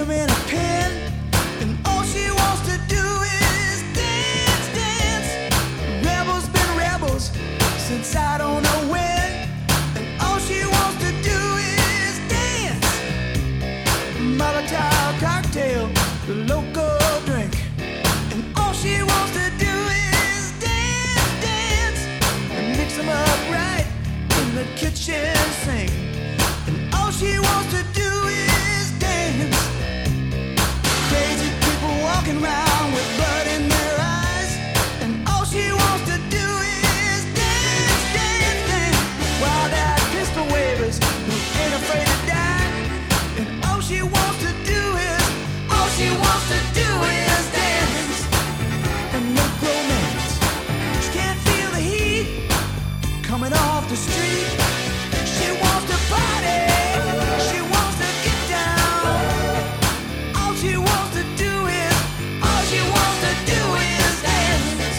her in a pen, and all she wants to do is dance, dance. Rebels been rebels since I don't know when, and all she wants to do is dance. Molotov cocktail, the local drink, and all she wants to do is dance, dance, and mix them up right in the kitchen sink, and all she wants to do is dance. Crazy people walking around with blood in their eyes, and all she wants to do is dance, dance, dance. Wild-eyed pistol wavers who ain't afraid to die, and all she wants to do is, all she wants to do is dance. And make romance. She can't feel the heat coming off the street. She wants to party. She wants to get down. All she wants to do is, all she wants to do is dance.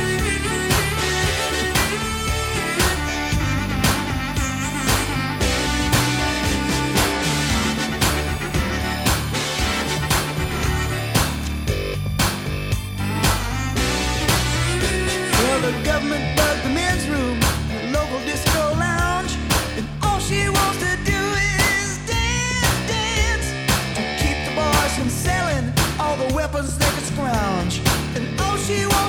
Well, the government bugged the men's room, the local disco lounge, and all she wants to do is dance, dance, to keep the boys from selling all the weapons they can scrounge. And all she wants